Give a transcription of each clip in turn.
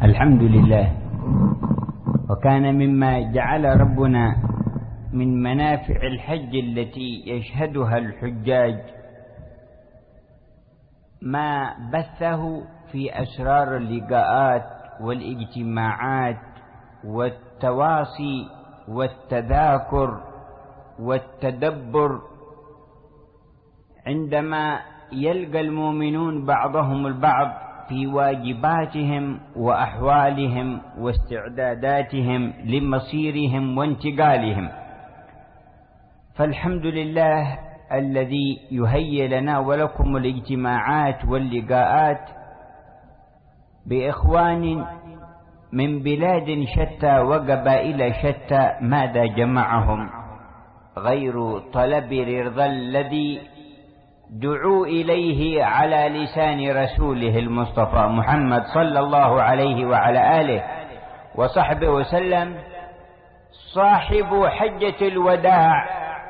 الحمد لله. وكان مما جعل ربنا من منافع الحج التي يشهدها الحجاج ما بثه في أسرار اللقاءات والاجتماعات والتواصي والتذاكر والتدبر عندما يلقى المؤمنون بعضهم البعض في واجباتهم وأحوالهم واستعداداتهم لمصيرهم وانتقالهم. فالحمد لله الذي يهيئ لنا ولكم الاجتماعات واللقاءات بإخوان من بلاد شتى وقبائل شتى. ماذا جمعهم غير طلب رضا الذي دعوا إليه على لسان رسوله المصطفى محمد صلى الله عليه وعلى آله وصحبه وسلم. صاحب حجة الوداع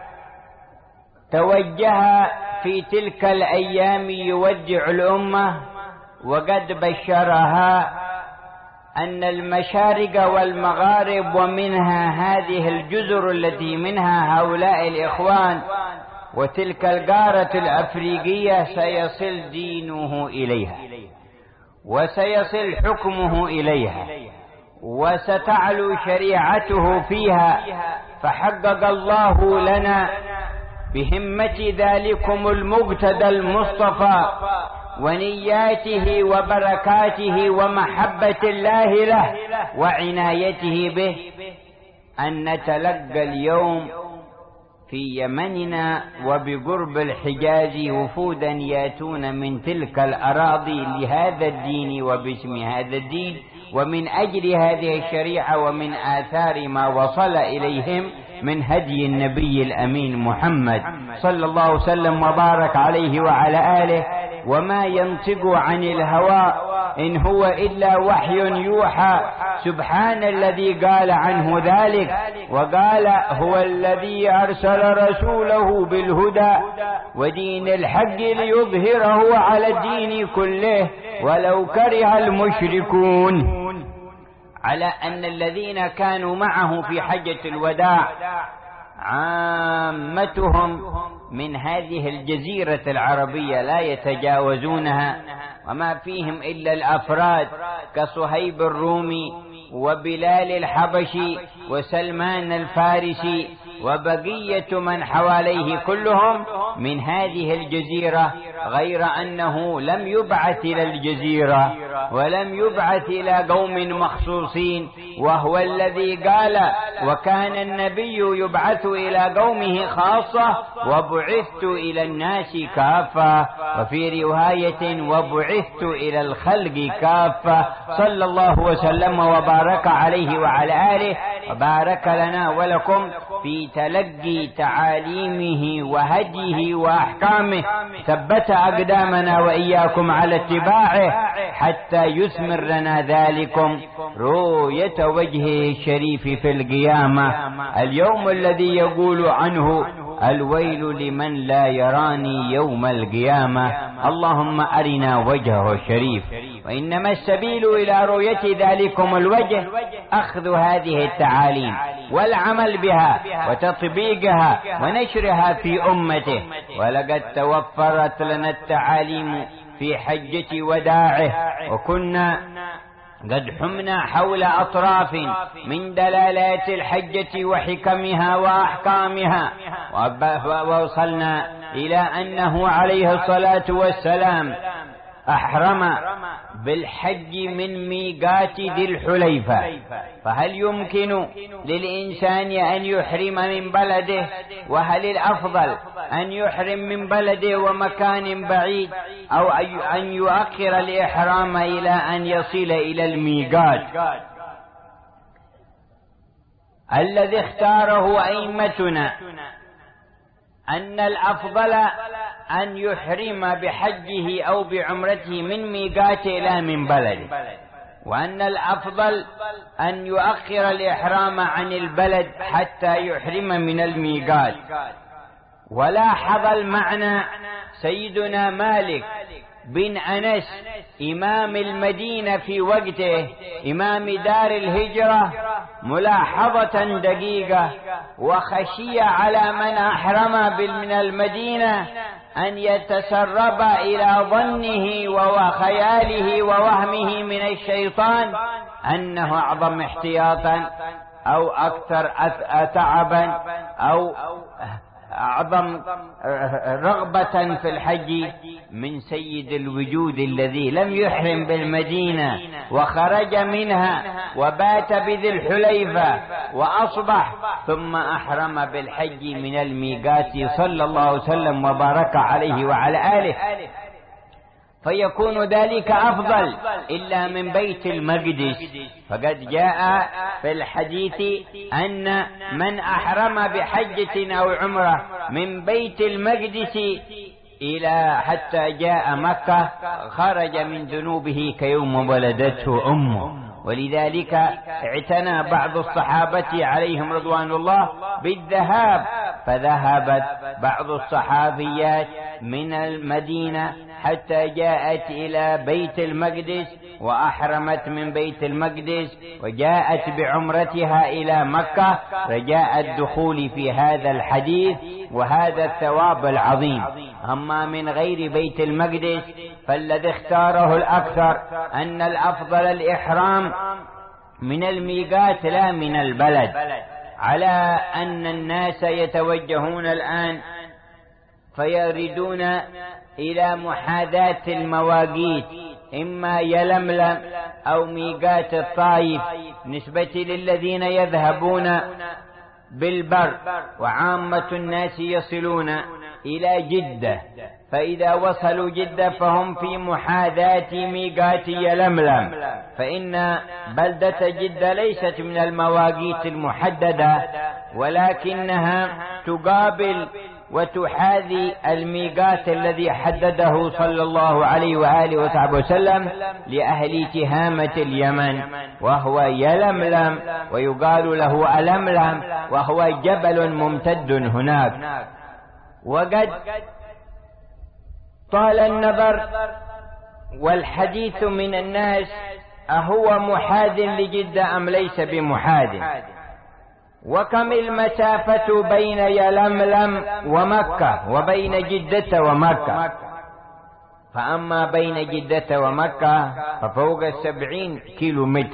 توجه في تلك الأيام يودع الأمة، وقد بشرها أن المشارق والمغارب ومنها هذه الجزر التي منها هؤلاء الإخوان وتلك القارة الأفريقية سيصل دينه إليها وسيصل حكمه إليها وستعلو شريعته فيها. فحقق الله لنا بهمة ذلكم المقتدى المصطفى ونياته وبركاته ومحبة الله له وعنايته به أن نتلقى اليوم في يمننا وبقرب الحجاز وفودا ياتون من تلك الأراضي لهذا الدين وباسم هذا الدين ومن أجل هذه الشريعة ومن آثار ما وصل إليهم من هدي النبي الأمين محمد صلى الله وسلم وبارك عليه وعلى آله. وما ينطق عن الهوى إن هو إلا وحي يوحى. سبحان الذي قال عنه ذلك وقال هو الذي أرسل رسوله بالهدى ودين الحق ليظهره على الدين كله ولو كره المشركون. على أن الذين كانوا معه في حجة الوداع عامتهم من هذه الجزيرة العربية لا يتجاوزونها، وما فيهم إلا الأفراد كصهيب الرومي وبلال الحبشي وسلمان الفارسي وبقية من حواليه كلهم من هذه الجزيرة، غير أنه لم يبعث إلى الجزيرة ولم يبعث إلى قوم مخصوصين، وهو الذي قال وكان النبي يبعث إلى قومه خاصة وبعثت إلى الناس كافة، وفي رواية وبعثت إلى الخلق كافة صلى الله وسلم وبارك عليه وعلى آله وبارك لنا ولكم في تلقي تعاليمه وهديه وأحكامه. ثبت أقدامنا وإياكم على اتباعه حتى يثمر لنا ذلكم رؤية وجهه الشريف في القيامة، اليوم الذي يقول عنه الويل لمن لا يراني يوم القيامة. اللهم أرنا وجهه الشريف. وإنما السبيل إلى رؤية ذلكم الوجه أخذ هذه التعاليم والعمل بها وتطبيقها ونشرها في أمته. ولقد توفرت لنا التعاليم في حجة وداعه، وكنا قد حمنا حول أطراف من دلالات الحجة وحكمها وأحكامها، ووصلنا إلى أنه عليه الصلاة والسلام أحرم بالحج من ميقات ذي الحليفة. فهل يمكن للإنسان أن يحرم من بلده؟ وهل الأفضل أن يحرم من بلده ومكان بعيد، أو أن يؤخر الإحرام إلى أن يصل إلى الميقات؟ الذي اختاره أئمتنا أن الأفضل أن يحرم بحجه أو بعمرته من ميقاته إلى من بلده، وأن الأفضل أن يؤخر الإحرام عن البلد حتى يحرم من الميقات. ولاحظ المعنى سيدنا مالك بن أنس إمام المدينة في وقته، إمام دار الهجرة، ملاحظة دقيقة، وخشية على من أحرم من المدينة أن يتسرب إلى ظنه وخياله ووهمه من الشيطان أنه أعظم احتياطا أو أكثر تعبا أو أعظم رغبة في الحج من سيد الوجود الذي لم يحرم بالمدينة وخرج منها وبات بذي الحليفة وأصبح ثم أحرم بالحج من الميقات صلى الله عليه وسلم وبارك عليه وعلى آله، فيكون ذلك أفضل إلا من بيت المقدس. فقد جاء في الحديث أن من أحرم بحجة أو عمرة من بيت المقدس إلى حتى جاء مكة خرج من ذنوبه كيوم ولدته أمه. ولذلك اعتنى بعض الصحابة عليهم رضوان الله بالذهاب، فذهبت بعض الصحابيات من المدينة حتى جاءت إلى بيت المقدس وأحرمت من بيت المقدس وجاءت بعمرتها إلى مكة، رجاء الدخول في هذا الحديث وهذا الثواب العظيم. أما من غير بيت المقدس فالذي اختاره الأكثر أن الأفضل الإحرام من الميقات لا من البلد، على أن الناس يتوجهون الآن فيردون إلى محاذاة المواقيت، إما يلملم أو ميقات الطائف نسبة للذين يذهبون بالبر، وعامة الناس يصلون إلى جدة، فإذا وصلوا جدة فهم في محاذاة ميقات يلملم، فإن بلدة جدة ليست من المواقيت المحددة ولكنها تقابل وتحاذي الميقات الذي حدده صلى الله عليه وآله وصحبه وسلم لأهل تهامة اليمن، وهو يلملم ويقال له ألملم، وهو جبل ممتد هناك. وقد طال النظر والحديث من الناس أهو محاذ لجدة أم ليس بمحاذ، وكم المسافة بين يلملم ومكة وبين جدة ومكة. فأما بين جدة ومكة ففوق 70 كيلومتر،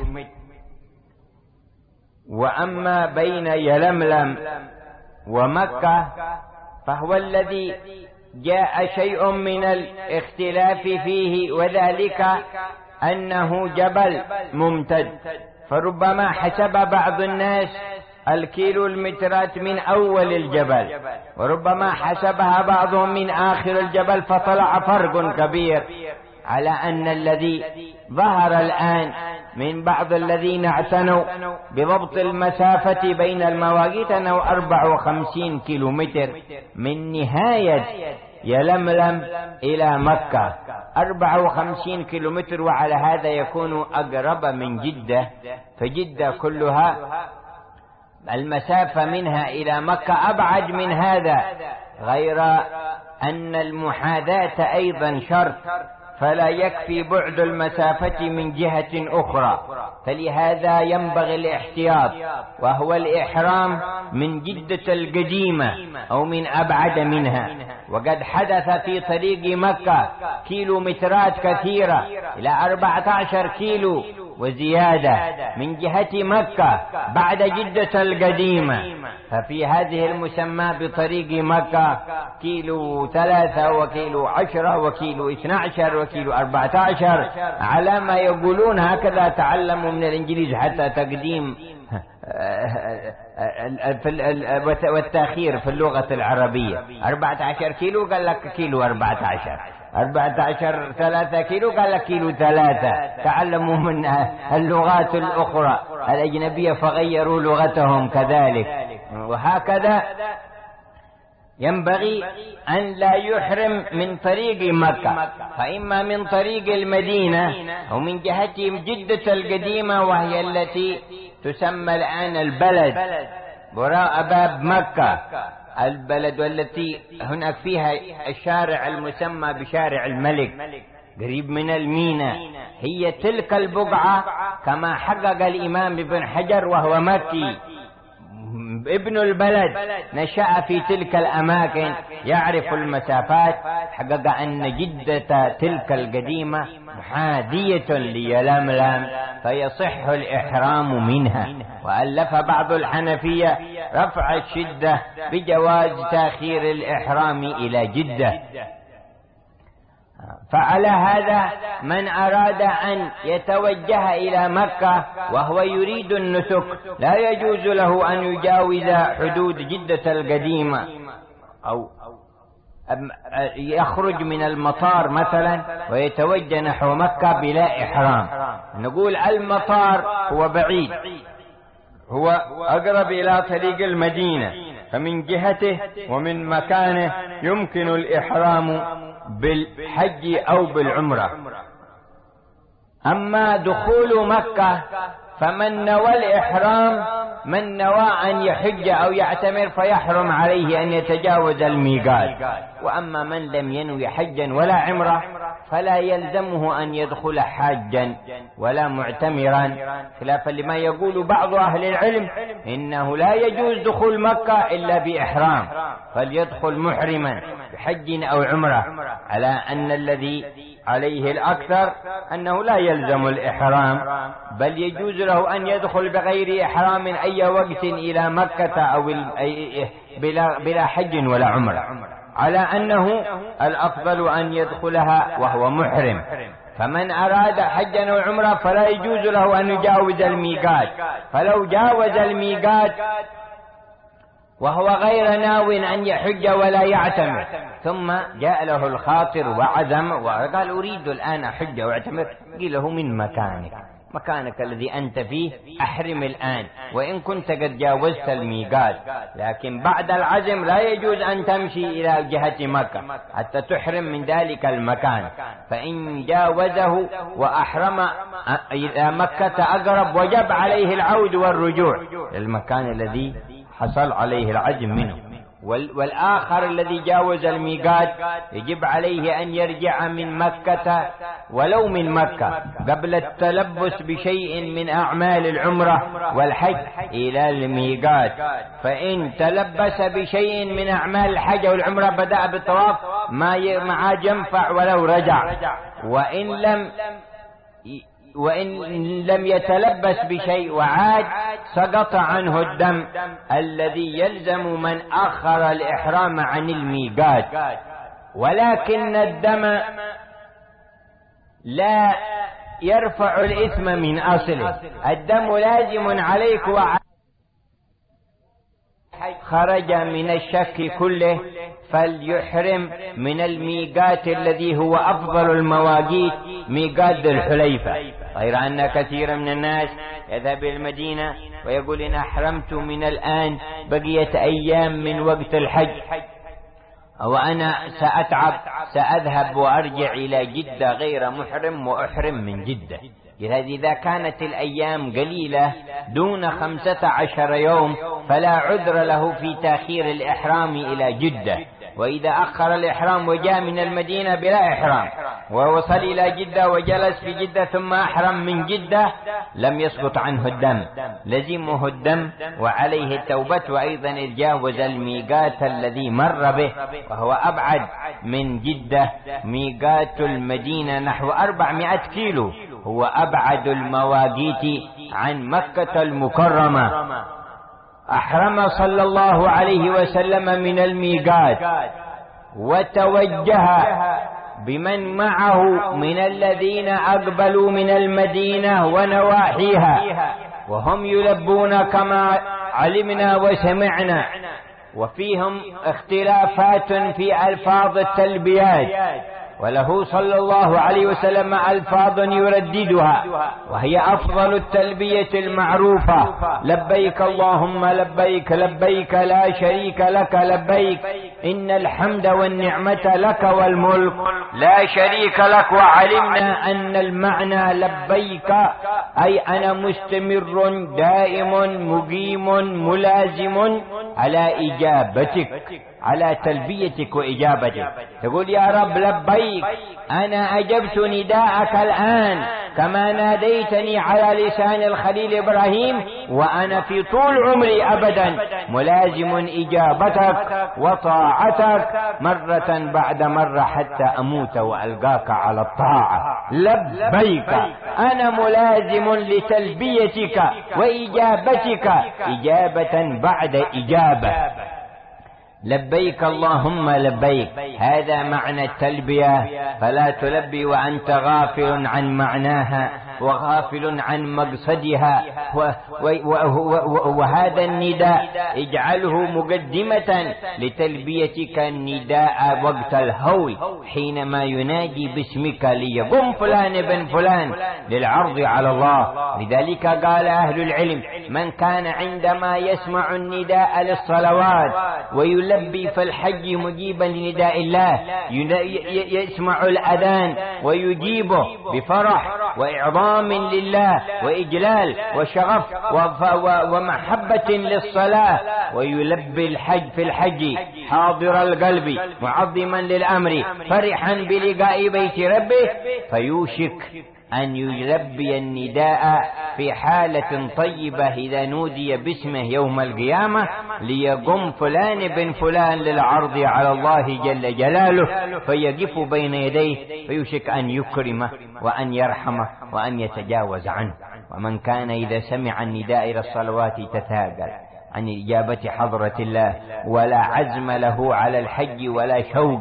وأما بين يلملم ومكة فهو الذي جاء شيء من الاختلاف فيه، وذلك أنه جبل ممتد، فربما حسب بعض الناس الكيلو المترات من أول الجبل، وربما حسبها بعضهم من آخر الجبل، فطلع فرق كبير، على أن الذي ظهر الآن من بعض الذين اعتنوا بضبط المسافة بين المواقيت أنه 54 كيلومتر من نهاية يلملم إلى مكة، 54 كيلومتر، وعلى هذا يكون أقرب من جدة، فجدة كلها المسافة منها إلى مكة أبعد من هذا، غير أن المحاذاة أيضا شرط، فلا يكفي بعد المسافة من جهة أخرى، فلهذا ينبغي الاحتياط، وهو الإحرام من جدة القديمة أو من أبعد منها. وقد حدث في طريق مكة كيلومترات كثيرة إلى 14 كيلو وزيادة من جهة مكة بعد جدة القديمة، ففي هذه المسمى بطريق مكة كيلو 3 وكيلو 10 وكيلو 12 وكيلو 14 على ما يقولون، هكذا تعلموا من الإنجليز حتى تقديم والتأخير في اللغة العربية. 14 كيلو قال لك كيلو 14، 14 3 كيلو قال لك كيلو 3. تعلموا من اللغات الأخرى الأجنبية فغيروا لغتهم كذلك. وهكذا ينبغي أن لا يحرم من طريق مكة، فإما من طريق المدينة أو من جهة جدة القديمة، وهي التي تسمى الآن البلد وراء باب مكة، البلد والتي هناك فيها الشارع المسمى بشارع الملك، قريب من المينا، هي تلك البقعة كما حقق الإمام ابن حجر وهو مكي ابن البلد، نشأ في تلك الأماكن، يعرف المسافات، حقق أن جدة تلك القديمة محاذية ليلملم فيصح الإحرام منها. وألف بعض الحنفية رفع الشدة بجواز تأخير الإحرام إلى جدة. فعلى هذا من أراد أن يتوجه إلى مكة وهو يريد النسك لا يجوز له أن يجاوز حدود جدة القديمة أو يخرج من المطار مثلا ويتوجه نحو مكة بلا إحرام. نقول المطار هو بعيد، هو أقرب إلى طريق المدينة، فمن جهته ومن مكانه يمكن الإحرام بالحج أو بالعمرة. أما دخول مكة فمن نوى الإحرام من نوى أن يحج أو يعتمر فيحرم عليه أن يتجاوز الميقات. وأما من لم ينوي حجا ولا عمرة فلا يلزمه أن يدخل حاجا ولا معتمرا، خلافا لما يقول بعض أهل العلم إنه لا يجوز دخول مكة إلا بإحرام، فليدخل محرما بحج أو عمرة، على أن الذي عليه الأكثر أنه لا يلزم الإحرام، بل يجوز له أن يدخل بغير إحرام أي وقت إلى مكة أو بلا حج ولا عمرة، على أنه الأفضل أن يدخلها وهو محرم. فمن أراد حجا أو عمرة فلا يجوز له أن يجاوز الميقات، فلو جاوز الميقات وهو غير ناو أن يحج ولا يعتمر ثم جاء له الخاطر وعزم وقال أريد الآن أحج واعتمر، قيل له من مكانك الذي أنت فيه أحرم الآن وإن كنت قد جاوزت الميقات، لكن بعد العزم لا يجوز أن تمشي إلى جهة مكة حتى تحرم من ذلك المكان. فإن جاوزه وأحرم إلى مكة أقرب وجب عليه العود والرجوع للمكان الذي حصل عليه العزم منه. والآخر الذي جاوز الميقات يجب عليه أن يرجع من مكة ولو من مكة قبل التلبس بشيء من أعمال العمرة والحج إلى الميقات، فإن تلبس بشيء من أعمال الحج والعمرة بدأ بالطواف ما ينفع ولو رجع، وإن لم يتلبس بشيء وعاد سقط عنه الدم الذي يلزم من أخر الإحرام عن الميقات. ولكن الدم لا يرفع الإثم من أصله، الدم لازم عليك خرج من الشك كله فليحرم من الميقات الذي هو أفضل المواقيت ميقات ذي الحليفة، غير أن كثير من الناس يذهب إلى المدينة ويقول إن أحرمت من الآن بقية أيام من وقت الحج وأنا سأتعب سأذهب وأرجع إلى جدة غير محرم وأحرم من جدة. إذا كانت الأيام قليلة دون 15 يوم فلا عذر له في تأخير الإحرام إلى جدة، وإذا أخر الإحرام وجاء من المدينة بلا إحرام ووصل إلى جدة وجلس في جدة ثم أحرم من جدة لم يسقط عنه الدم، لزمه الدم وعليه التوبة، وأيضا يتجاوز الميقات الذي مر به وهو أبعد من جدة، ميقات المدينة نحو 400 كيلو، هو أبعد المواقيت عن مكة المكرمة. أحرم صلى الله عليه وسلم من الميقات وتوجه بمن معه من الذين أقبلوا من المدينة ونواحيها وهم يلبون كما علمنا وسمعنا، وفيهم اختلافات في ألفاظ التلبيات، وله صلى الله عليه وسلم ألفاظ يرددها وهي أفضل التلبية المعروفة: لبيك اللهم لبيك لبيك لا شريك لك لبيك إن الحمد والنعمة لك والملك لا شريك لك. وعلمنا أن المعنى لبيك أي أنا مستمر دائم مقيم ملازم على إجابتك، على تلبيتك وإجابتك. تقول يا رب لبيك، أنا أجبت نداءك الآن كما ناديتني على لسان الخليل إبراهيم، وأنا في طول عمري أبدا ملازم إجابتك وطاعتك مرة بعد مرة حتى أموت وألقاك على الطاعة. لبيك، أنا ملازم لتلبيتك وإجابتك إجابة بعد إجابة. لبيك اللهم لبيك، هذا معنى التلبية. فلا تلبي وأنت غافل عن معناها وغافل عن مقصدها. وهذا النداء اجعله مقدمة لتلبيتك النداء وقت الهول، حينما ينادي باسمك ليقم فلان بن فلان للعرض على الله. لذلك قال أهل العلم: من كان عندما يسمع النداء للصلوات ويلبي في الحج مجيبا لنداء الله، يسمع الأذان ويجيبه بفرح وإعظام لله وإجلال وشغف ومحبة للصلاة، ويلبي الحج في الحج حاضر القلب معظما للأمر فرحا بلقاء بيت ربه، فيوشك أن يلبي النداء في حالة طيبة إذا نودي باسمه يوم القيامة ليقم فلان بن فلان للعرض على الله جل جلاله، فيقف بين يديه، فيوشك أن يكرمه وأن يرحمه وأن يتجاوز عنه. ومن كان إذا سمع النداء إلى الصلوات تثاقل عن إجابة حضرة الله، ولا عزم له على الحج ولا شوق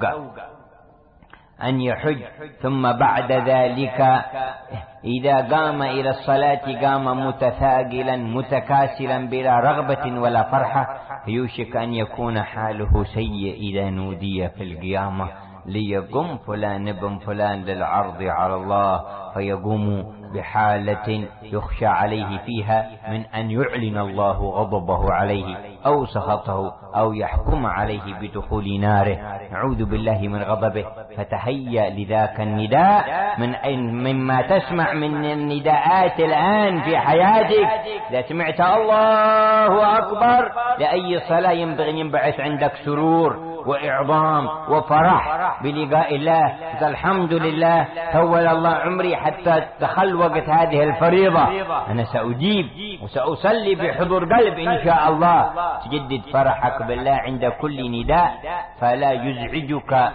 أن يحج، ثم بعد ذلك إذا قام إلى الصلاة قام متثاقلا متكاسلا بلا رغبة ولا فرحة، يوشك أن يكون حاله سيء إذا نودي في القيامة ليقوم فلان بن فلان للعرض على الله، فيقوم بحالة يخشى عليه فيها من أن يعلن الله غضبه عليه أو سخطه أو يحكم عليه بدخول ناره. نعوذ بالله من غضبه. فتهيأ لذاك النداء مما تسمع من النداءات الآن في حياتك. إذا سمعت الله أكبر لأي صلاة ينبغي ينبعث عندك سرور وإعظام وفرح بلقاء الله. الحمد لله طول الله عمري حتى دخل وقت هذه الفريضة، أنا سأجيب وسأصلي بحضور قلب إن شاء الله. تجدد فرحك بالله عند كل نداء، فلا يزعجك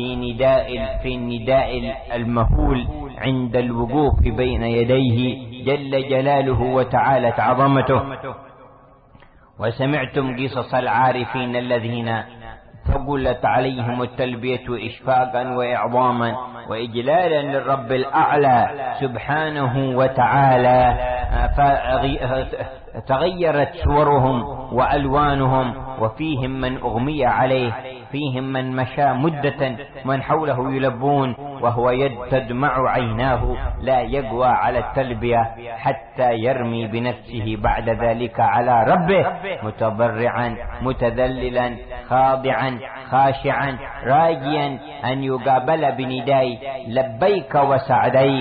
في النداء المهول عند الوقوف بين يديه جل جلاله وتعالت عظمته. وسمعتم قصص العارفين الذين ثقلت عليهم التلبية إشفاقا وإعظاما وإجلالا للرب الأعلى سبحانه وتعالى، فتغيرت صورهم وألوانهم، وفيهم من أغمي عليه، فيهم من مشى مدة، من حوله يلبون وهو تدمع عيناه لا يقوى على التلبية حتى يرمي بنفسه بعد ذلك على ربه متضرعا متذللا خاضعا خاشعا راجيا أن يقابل بنداء لبيك وسعديك.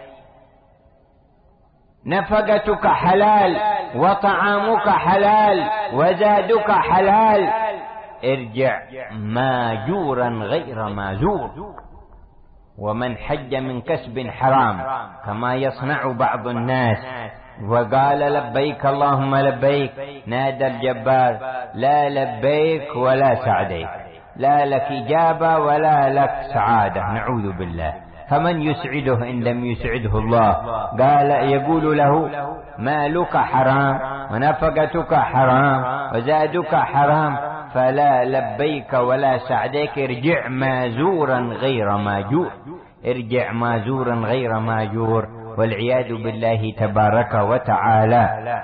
نفقتك حلال وطعامك حلال وزادك حلال، ارجع ماجورا غير مازور. ومن حج من كسب حرام كما يصنع بعض الناس وقال لبيك اللهم لبيك، نادى الجبار: لا لبيك ولا سعديك، لا لك إجابة ولا لك سعادة، نعوذ بالله. فمن يسعده إن لم يسعده الله؟ قال يقول له: مالك حرام ونفقتك حرام وزادك حرام، فلا لبيك ولا سعديك، ارجع مازورا غير ماجور، ارجع مازورا غير ماجور، والعياذ بالله تبارك وتعالى.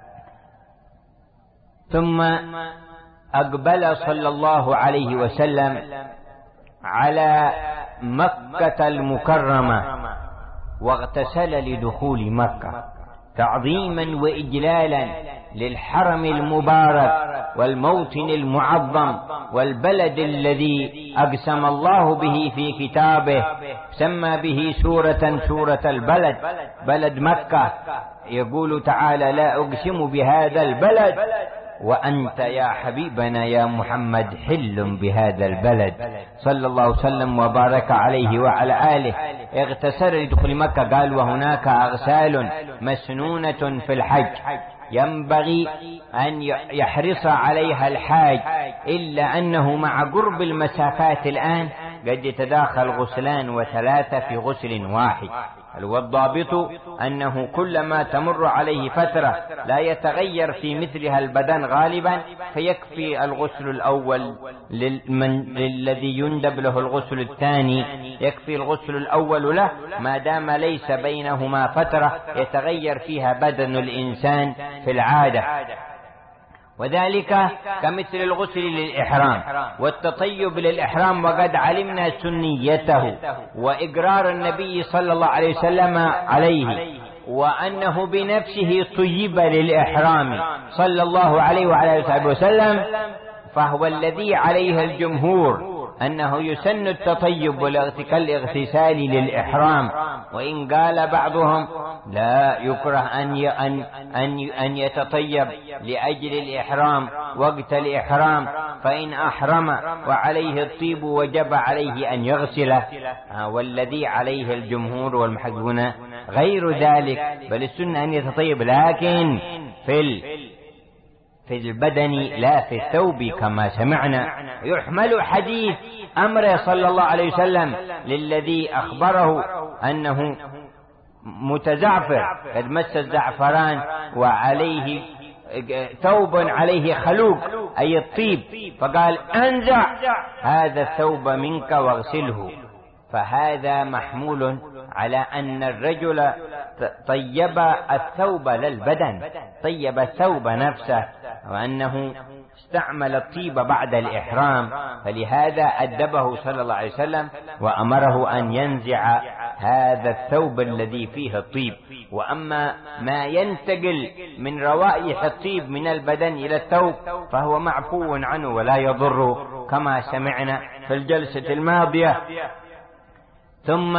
ثم أقبل صلى الله عليه وسلم على مكة المكرمة واغتسل لدخول مكة، تعظيما وإجلالا للحرم المبارك والموطن المعظم والبلد الذي أقسم الله به في كتابه، سمى به سورة البلد، بلد مكة. يقول تعالى: لا أقسم بهذا البلد وأنت يا حبيبنا يا محمد حل بهذا البلد، صلى الله وسلم وبارك عليه وعلى آله. اغتسل لدخول مكة، قال: وهناك أغسال مسنونة في الحج ينبغي أن يحرص عليها الحاج، إلا أنه مع قرب المسافات الآن قد يتداخل غسلان وثلاثة في غسل واحد. والضابط أنه كلما تمر عليه فترة لا يتغير في مثلها البدن غالبا، فيكفي الغسل الأول للذي يندب له الغسل الثاني، يكفي الغسل الأول له ما دام ليس بينهما فترة يتغير فيها بدن الإنسان في العادة. وذلك كمثل الغسل للإحرام والتطيب للإحرام، وقد علمنا سنيته وإقرار النبي صلى الله عليه وسلم عليه، وأنه بنفسه طيب للإحرام صلى الله عليه وعلى آله وسلم. فهو الذي عليه الجمهور أنه يسن التطيب كالاغتسال للإحرام، وإن قال بعضهم لا يكره أن يتطيب لأجل الإحرام وقت الإحرام، فإن أحرم وعليه الطيب وجب عليه أن يغسله. والذي عليه الجمهور والمحققون غير ذلك، بل السنة أن يتطيب لكن في البدن لا في الثوب كما سمعنا. يحمل حديث أمره صلى الله عليه وسلم للذي أخبره أنه متزعفر قد مس الزعفران وعليه ثوب عليه خلوق أي الطيب، فقال: أنزع هذا الثوب منك واغسله. فهذا محمول على أن الرجل طيب الثوب للبدن، طيب الثوب نفسه، وأنه استعمل الطيب بعد الإحرام، فلهذا أدبه صلى الله عليه وسلم وأمره أن ينزع هذا الثوب الذي فيه الطيب. وأما ما ينتقل من روائح الطيب من البدن إلى الثوب فهو معفو عنه ولا يضر كما سمعنا في الجلسة الماضية. ثم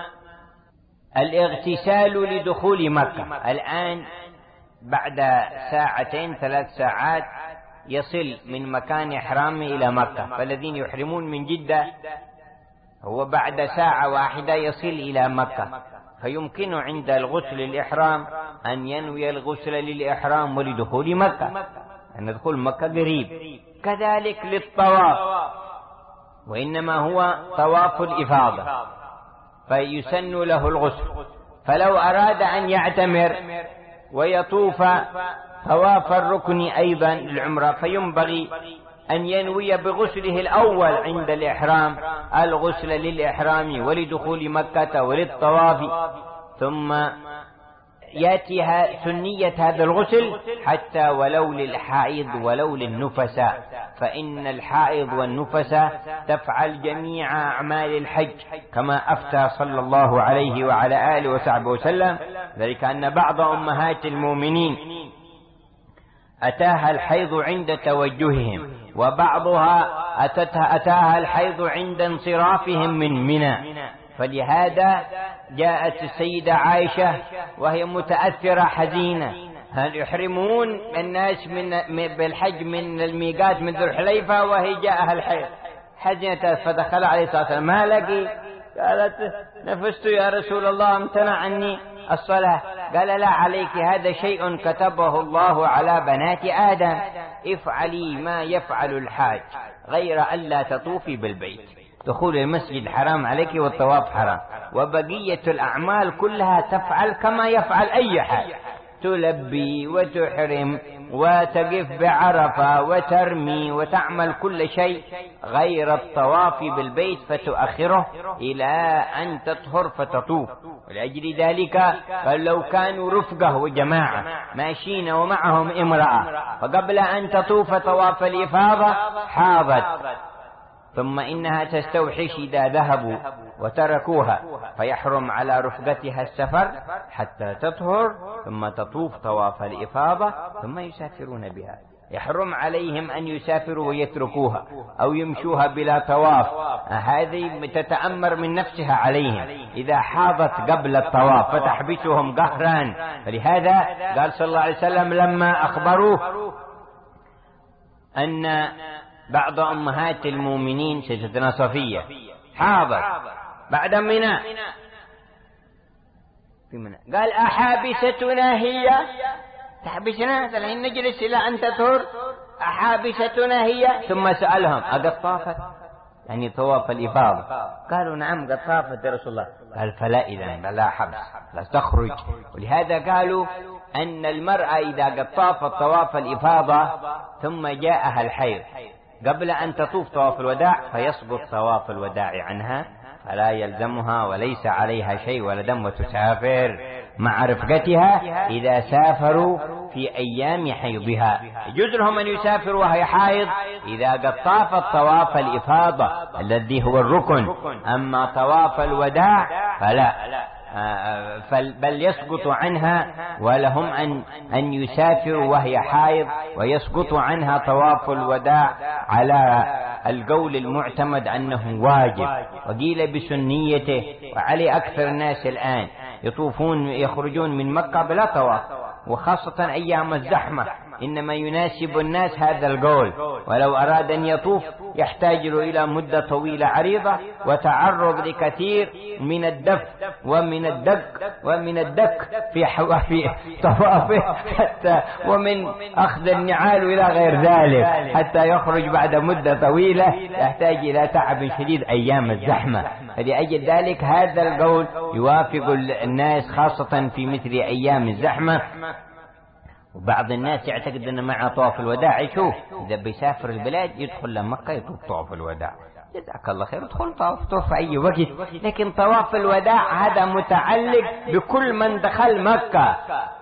الاغتسال لدخول مكة. الآن بعد ساعتين 3 ساعات يصل من مكان إحرامه إلى مكة، فالذين يحرمون من جدة هو بعد ساعة واحدة يصل إلى مكة، فيمكن عند الغسل الإحرام أن ينوي الغسل للإحرام ولدخول مكة، أن دخول مكة قريب. كذلك للطواف، وإنما هو طواف الإفاضة فيسن له الغسل. فلو أراد أن يعتمر ويطوف طواف الركن أيضا للعمرة فينبغي أن ينوي بغسله الأول عند الإحرام الغسل للإحرام ولدخول مكة وللطواف، ثم يأتي سنية هذا الغسل حتى ولو للحائض ولو للنفساء، فإن الحائض والنفساء تفعل جميع أعمال الحج كما أفتى صلى الله عليه وعلى آله وصحبه وسلم. ذلك أن بعض أمهات المؤمنين أتاها الحيض عند توجههم، وبعضها أتاها الحيض عند انصرافهم من منى، فلهذا جاءت السيدة عائشة وهي متأثرة حزينة: هل يحرمون الناس بالحج من الميقات من ذو الحليفة وهي جاءها الحيض؟ حزنت فدخل عليه الصلاة والسلام: ما لقي؟ قالت: نفست يا رسول الله، امتنع عني الصلاة. قال: لا عليك، هذا شيء كتبه الله على بنات آدم، افعلي ما يفعل الحاج غير ألا تطوفي بالبيت. دخول المسجد حرام عليك والطواف حرام، وبقية الأعمال كلها تفعل كما يفعل أي حاج، تلبي وتحرم وتقف بعرفة وترمي وتعمل كل شيء غير الطواف بالبيت، فتؤخره إلى أن تطهر فتطوف. ولأجل ذلك فلو كانوا رفقه وجماعة ماشيين ومعهم امرأة فقبل أن تطوف طواف الإفاضة حاضت، ثم إنها تستوحش إذا ذهبوا وتركوها، فيحرم على رفقتها السفر حتى تطهر ثم تطوف طواف الإفاضة ثم يسافرون بها. يحرم عليهم أن يسافروا ويتركوها أو يمشوها بلا طواف، هذه تتأمر من نفسها عليهم إذا حاضت قبل الطواف فتحبسهم قهرا. فلهذا قال صلى الله عليه وسلم لما أخبروه أن بعض أمهات المؤمنين سيدتنا صفية حاضت بعد منى في منى، قال أحابستنا هي؟ تحبسنا الحين نجلس إلى أن تطهر؟ أحابستنا هي؟ ثم سألهم أقد طافت؟ يعني طواف الإفاضة. قالوا نعم قد طافت يا رسول الله. قال فلا، إذن لا حبس، لا تخرج. ولهذا قالوا أن المرأة إذا قد طافت طواف الإفاضة ثم جاءها الحيض قبل أن تطوف طواف الوداع فيسقط طواف الوداع عنها، فلا يلزمها وليس عليها شيء ولا دم، وتسافر مع رفقتها إذا سافروا في أيام حيضها. يجوز لهم أن يسافروا وهي حائض إذا قد طافت طواف الإفاضة الذي هو الركن، أما طواف الوداع فلا، بل يسقط عنها، ولهم أن يسافروا وهي حائض ويسقط عنها طواف الوداع على القول المعتمد أنه واجب، وقيل بسنيته. وعلي أكثر الناس الآن يخرجون من مكة بلا طواف، وخاصة أيام الزحمة إنما يناسب الناس هذا القول. ولو أراد أن يطوف يحتاج إلى مدة طويلة عريضة وتعرض لكثير من الدف ومن الدك في طوافه، حتى ومن أخذ النعال إلى غير ذلك، حتى يخرج بعد مدة طويلة يحتاج إلى تعب شديد أيام الزحمة. فلأجل ذلك هذا القول يوافق الناس خاصة في مثل أيام الزحمة. وبعض الناس يعتقد أن مع طواف الوداع يشوف إذا بيسافر البلاد يدخل لمكة يطوف طواف الوداع، جزاك الله خير، ادخل طوف في أي وقت. لكن طواف الوداع هذا متعلق بكل من دخل مكة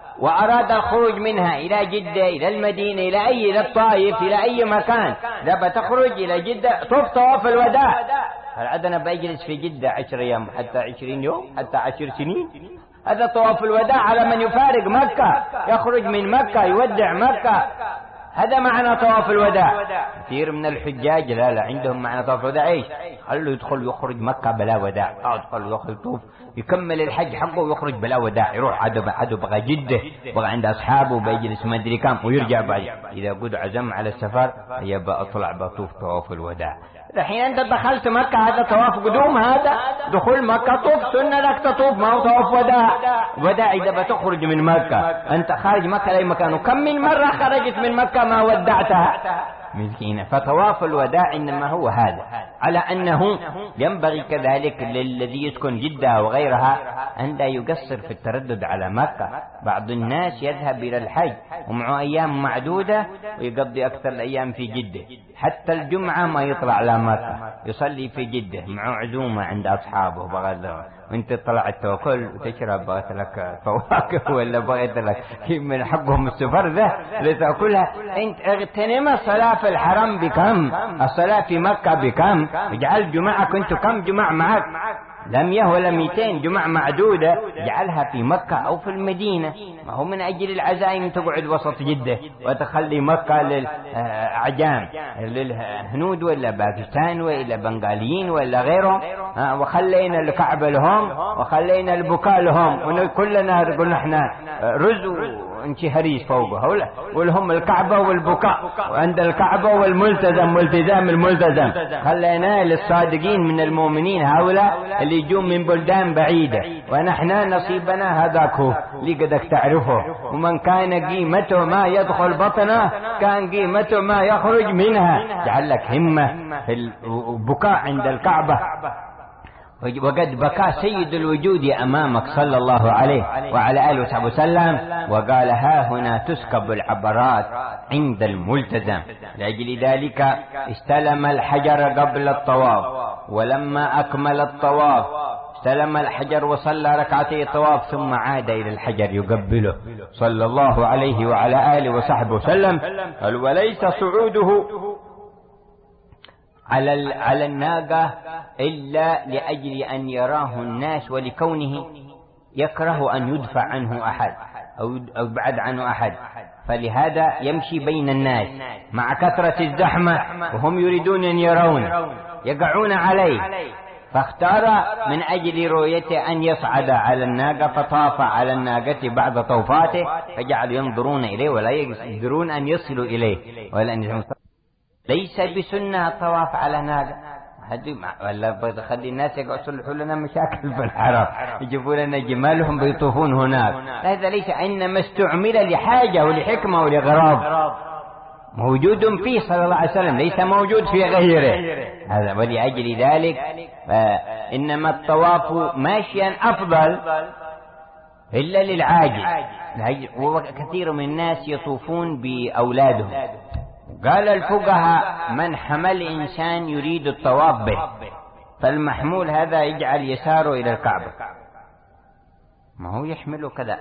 وأراد الخروج منها إلى جدة، إلى المدينة، إلى الطائف، إلى أي مكان. إذا بتخرج إلى جدة طوف طواف الوداع. فالعدنا بيجلس في جدة 10 أيام حتى 20 يوم حتى 10 سنين، هذا طواف الوداع على من يفارق مكة، يخرج من مكة يودع مكة، هذا معنى طواف الوداع. كثير من الحجاج لا عندهم معنى طواف الوداع ايش؟ خلوا يدخل يخرج مكة بلا وداع، يدخل يطوف يكمل الحج حقه ويخرج بلا وداع، يروح عدو بغى جدة بغى عند أصحابه بيجلس ما أدري كم ويرجع بعد. إذا قد عزم على السفر يبقى أطلع بطوف طواف الوداع. الحين أنت دخلت مكة هذا طواف قدوم، هذا دخول مكة طوف سنة لك تطوف، ما هو طواف وداع إذا بتخرج من مكة. أنت خارج مكة لأي مكان، وكم من مرة خرجت من مكة ما ودعتها مسكينة. فطواف الوداع إنما هو هذا، على أنه ينبغي كذلك للذي يسكن جدة وغيرها أن لا يقصر في التردد على مكة. بعض الناس يذهب إلى الحج ومعه أيام معدودة ويقضي أكثر الأيام في جدة، حتى الجمعة ما يطلع لمكة، يصلي في جدة معه عزومة عند أصحابه بغض، وانت طلعت توكل وتشرب بغيت لك فواكه ولا بغيت لك من حقهم السفر ذا لتأكلها. انت اغتنم الصلاة في الحرم بكم، الصلاة في مكة بكم، اجعل جمعة كنت كم جمع معك، لم ولا 200 جمع معدودة، اجعلها في مكة أو في المدينة. ما هو من أجل العزائم تقعد وسط جدة وتخلي مكة للأعجام، للهنود ولا باكستان ولا بنغاليين ولا غيرهم، وخلينا الكعبة لهم وخلينا البكاء لهم، وكلنا نقول نحن رز انشي هريس فوقه، ولهم الكعبة والبكاء، وعند الكعبة والملتزم والتزام الملتزم. خلينا للصادقين من المؤمنين هؤلاء اللي يجون من بلدان بعيدة، ونحن نصيبنا هذاك هو اللي قدك تعرفه. ومن كان قيمته ما يدخل بطنه كان قيمته ما يخرج منها. جعل لك همة في البكاء عند الكعبة. وقد بكى سيد الوجود أمامك صلى الله عليه وعلى آله وصحبه وسلم، وقال ها هنا تسكب العبرات عند الملتزم. لأجل ذلك استلم الحجر قبل الطواف، ولما أكمل الطواف استلم الحجر وصلى ركعتي الطواف، ثم عاد إلى الحجر يقبله صلى الله عليه وعلى آله وصحبه وسلم. قال وليس صعوده على الناقة إلا لأجل أن يراه الناس، ولكونه يكره أن يدفع عنه أحد أو بعد عنه أحد، فلهذا يمشي بين الناس مع كثرة الزحمة وهم يريدون أن يرون، يقعون عليه، فاختار من أجل رؤيته أن يصعد على الناقة، فطاف على الناقة بعد طوفاته، فجعل ينظرون إليه ولا يقدرون أن يصلوا إليه ليس بسنة الطواف على ناقة. ولا بتخلي الناس يصلحوا لنا مشاكل في الحرم، يجيبوا لنا جمالهم بيطوفون هناك. هذا ليس، إنما استعمل لحاجة ولحكمة ولغرض موجود فيه صلى الله عليه وسلم، ليس موجود في غيره. هذا ولأجل ذلك إنما الطواف ماشيا أفضل إلا للعاجز. وكثير من الناس يطوفون بأولادهم. قال الفقهاء من حمل إنسان يريد الطواف به، فالمحمول هذا يجعل يساره إلى الكعبة، ما هو يحمله كذا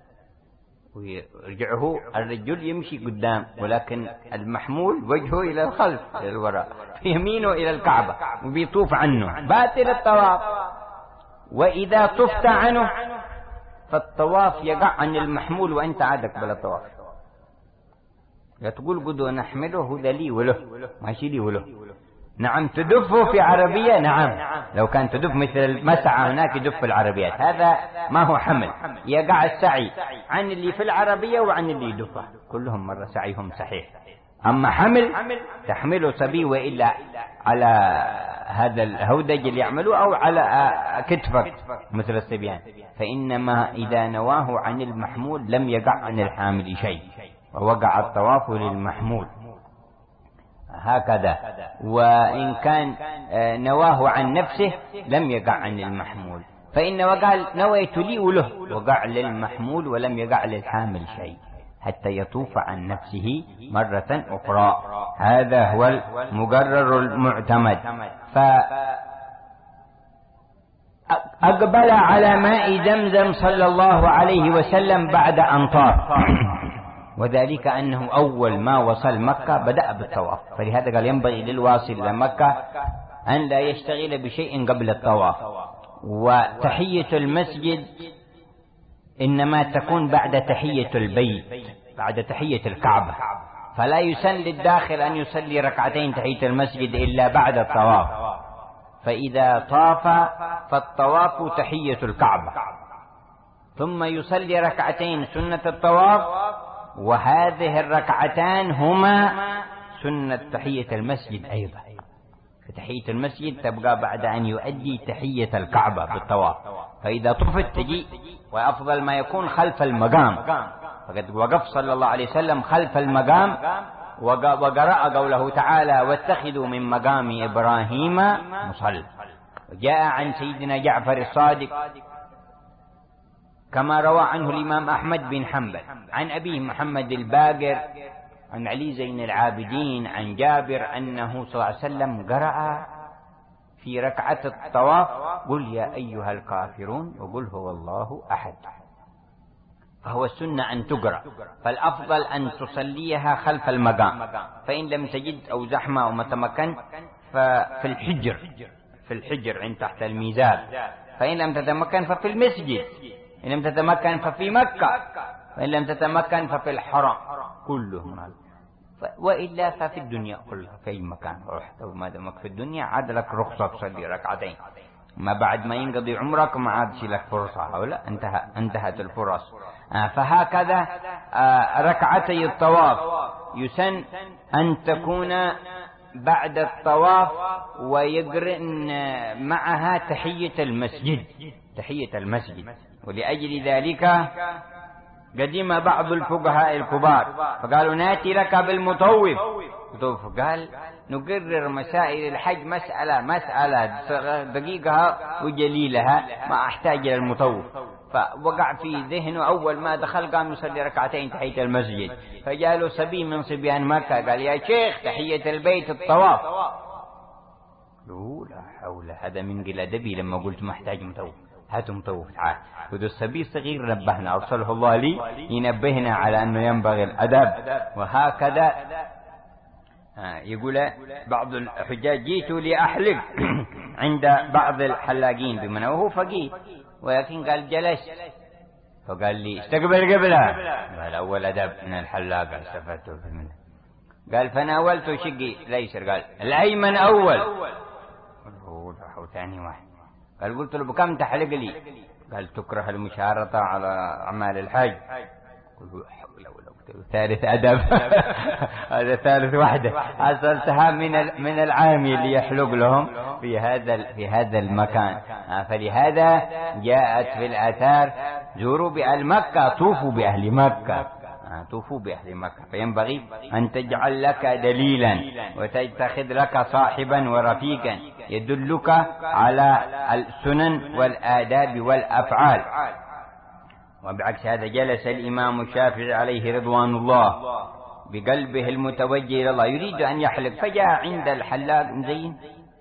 ويرجعه، الرجل يمشي قدام ولكن المحمول وجهه إلى الخلف إلى الوراء، يمينه إلى الكعبة وبيطوف عنه، باطل الطواف. وإذا طفت عنه فالطواف يقع عن المحمول وأنت عادك بلا طواف. لا تقول قدوا نحمله هذا لي وله، ماشي لي وله. نعم تدفه في عربية، نعم لو كان تدف مثل المسعى هناك يدف العربيات، هذا ما هو حمل، يقع السعي عن اللي في العربية وعن اللي يدفه، كلهم مرة سعيهم صحيح. أما حمل تحمله صبي وإلا على هذا الهودج اللي يعملوه أو على كتفك مثل الصبيان، فإنما إذا نواه عن المحمول لم يقع عن الحامل شيء، ووقع الطواف للمحمول هكذا. وإن كان نواه عن نفسه لم يقع عن المحمول، فإن وقال نويت لي وله، وقع للمحمول ولم يقع للحامل شيء حتى يطوف عن نفسه مرة أخرى. هذا هو المقرر المعتمد. فأقبل على ماء زمزم صلى الله عليه وسلم بعد أن طاف، وذلك أنه أول ما وصل مكة بدأ بالطواف، فلهذا قال ينبغي للواصل إلى مكة أن لا يشتغل بشيء قبل الطواف. وتحية المسجد إنما تكون بعد تحية البيت، بعد تحية الكعبة، فلا يسن للداخل أن يصلي ركعتين تحية المسجد إلا بعد الطواف. فإذا طاف فالطواف تحية الكعبة، ثم يصلي ركعتين سنة الطواف، وهذه الركعتان هما سنة تحية المسجد أيضا. فتحية المسجد تبقى بعد أن يؤدي تحية الكعبة بالطواف. فإذا طفت تجي، وأفضل ما يكون خلف المقام، فقد وقف صلى الله عليه وسلم خلف المقام وقرأ قوله تعالى واتخذوا من مقام إبراهيم مصلى. وجاء عن سيدنا جعفر الصادق كما روى عنه الإمام أحمد بن حنبل عن أبيه محمد الباقر عن علي زين العابدين عن جابر أنه صلى الله عليه وسلم قرأ في ركعة الطواف قل يا أيها الكافرون وقل هو الله أحد. فهو السنة أن تقرأ، فالأفضل أن تصليها خلف المقام، فإن لم تجد أو زحمة أو متمكن ففي الحجر عند تحت الميزاب، فإن لم تتمكن ففي المسجد، إن لم تتمكن ففي مكة، وإن لم تتمكن ففي الحرم كلهم، وإلا ففي الدنيا كلها في أي مكان رحت وما دمك في الدنيا عاد لك رخصة تصلي ركعتين، ما بعد ما ينقضي عمرك ما عادش لك فرصة، أو لا انتهت الفرص. فهكذا ركعتي الطواف يسن أن تكون بعد الطواف، ويقرن معها تحية المسجد. ولأجل ذلك قدم بعض الفقهاء الكبار فقالوا ناتي لك بالمطوف، قال نقرر مسائل الحج مسألة دقيقها وجليلها، ما أحتاج إلى المطوف. فوقع في ذهنه أول ما دخل قام يصلي ركعتين تحية المسجد، فجاء له صبي من صبيان مكة قال يا شيخ تحية البيت الطواف، لا حول، هذا من قلة أدبي لما قلت محتاج مطوف، هاتوا مطوف تعال. وذو الصبي صغير نبهنا، أرسله الله لي ينبهنا على أنه ينبغي الأدب. وهكذا يقول بعض الحجاج جيت لأحلق عند بعض الحلاقين بمنه وهو فقيه، ولكن قال جلست، فقال لي استقبل قبلة. قال أول أدب من الحلاق استفدته منه. قال فناولته شقي الأيسر. قال الأيمن أول. قلت ثاني واحد. قال قلت له بكم تحلق لي؟ قال تكره المشارطة على أعمال الحج. قلت له حول ولا قوة. ثالث أدب. هذا ثالث واحدة أصلتها من العامي اللي يحلق لهم في هذا المكان. فلهذا جاءت في الآثار زوروا بأهل مكة، طوفوا بأهل مكة، طوفوا بأهل مكة. فينبغي أن تجعل لك دليلا وتتخذ لك صاحبا ورفيقا يدلك على السنن والآداب والأفعال. وبعكس هذا جلس الإمام الشافعي عليه رضوان الله بقلبه المتوجه إلى الله يريد أن يحلق، فجاء عند الحلاق مزين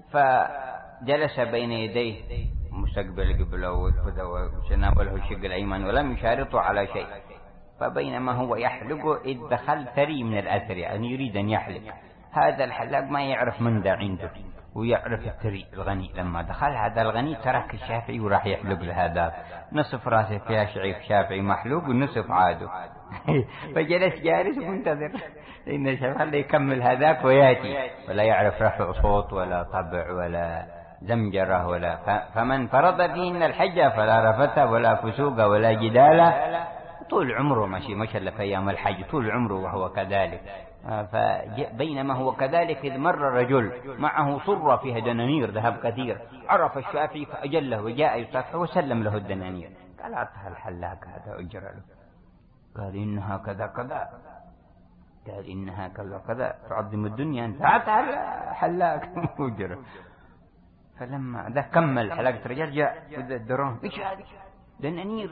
فجلس بين يديه مستقبل قبله وتناوله الشق الأيمن ولم يشارطه على شيء. فبينما هو يحلق إذ دخل ثري من الأثر، يعني يريد أن يحلق. هذا الحلاق ما يعرف من ذا عنده ويعرف الثري الغني. لما دخل هذا الغني ترك الشافعي وراح يحلق لهذا، نصف راسه فيها شافعي محلوق ونصف عاده. فجلس جالس ومنتظر إن الشافعي يكمل هذاك وياتي، ولا يعرف رفع صوت ولا طبع ولا زمجرة ولا. فمن فرض فيهن الحج فلا رفث ولا فسوق ولا جدال. طول عمره ماشي ما شاء الله في أيام الحج طول عمره وهو كذلك. فبينما هو كذلك إذ مر رجل معه صرة فيها دنانير ذهب كثير، عرف الشافعي فأجله وجاء يصافحه وسلم له الدنانير. قال أعطها الحلاق هذا أجر له. قال إنها كذا كذا. قال إنها كذا كذا تعظم الدنيا أنت. أعطها الحلاق أجر. فلما ذا كمل حلاقة رجال جاء الدرون إيش هذه دنانير؟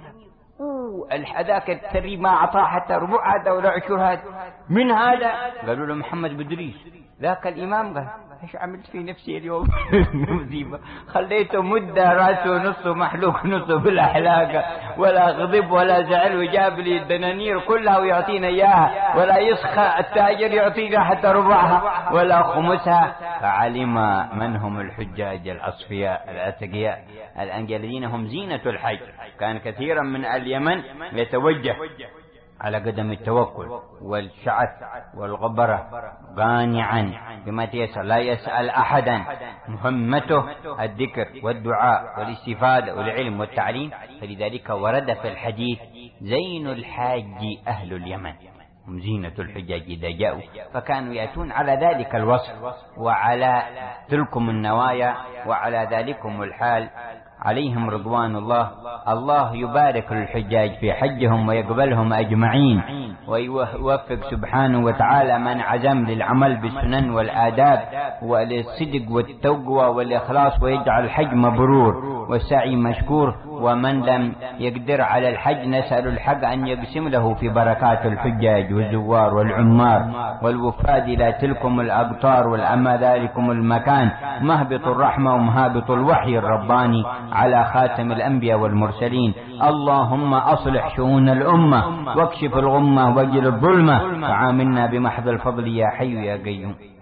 هذاك الثري ما أعطاه حتى ربع هذا ولا عشر هذا. من هذا؟ قالوا له محمد بدريس. ذاك الإمام قال ايش عملت في نفسي اليوم؟ مصيبة، خليته مدة رأسه نصه محلوق نصه بالأحلاق، ولا غضب ولا زعل، وجاب لي الدنانير كلها ويعطينا إياها، ولا يسخى التاجر يعطينا حتى ربعها ولا خمسها. فعلم من هم الحجاج الأصفياء الأتقياء الذين هم زينة الحج. كان كثيرا من اليمن يتوجه على قدم التوكل والشعث والغبرة قانعا بما تيسر، لا يسأل أحدا، مهمته الذكر والدعاء والاستفادة والعلم والتعليم. فلذلك ورد في الحديث زين الحاج أهل اليمن، هم زينة الحجاج إذا جاءوا. فكانوا يأتون على ذلك الوصف وعلى تلكم النوايا وعلى ذلكم الحال عليهم رضوان الله. الله يبارك للحجاج في حجهم ويقبلهم أجمعين، ويوفق سبحانه وتعالى من عزم للعمل بالسنن والآداب وللصدق والتقوى والإخلاص، ويجعل الحج مبرور والسعي مشكور. ومن لم يقدر على الحج نسأل الحق أن يقسم له في بركات الحجاج والزوار والعمار والوفاد إلى تلكم الأقطار والأما ذلكم المكان، مهبط الرحمة ومهابط الوحي الرباني على خاتم الأنبياء والمرسلين. اللهم أصلح شؤون الأمة واكشف الغمة واجل الظلمة، وعاملنا بمحض الفضل يا حي يا قيوم.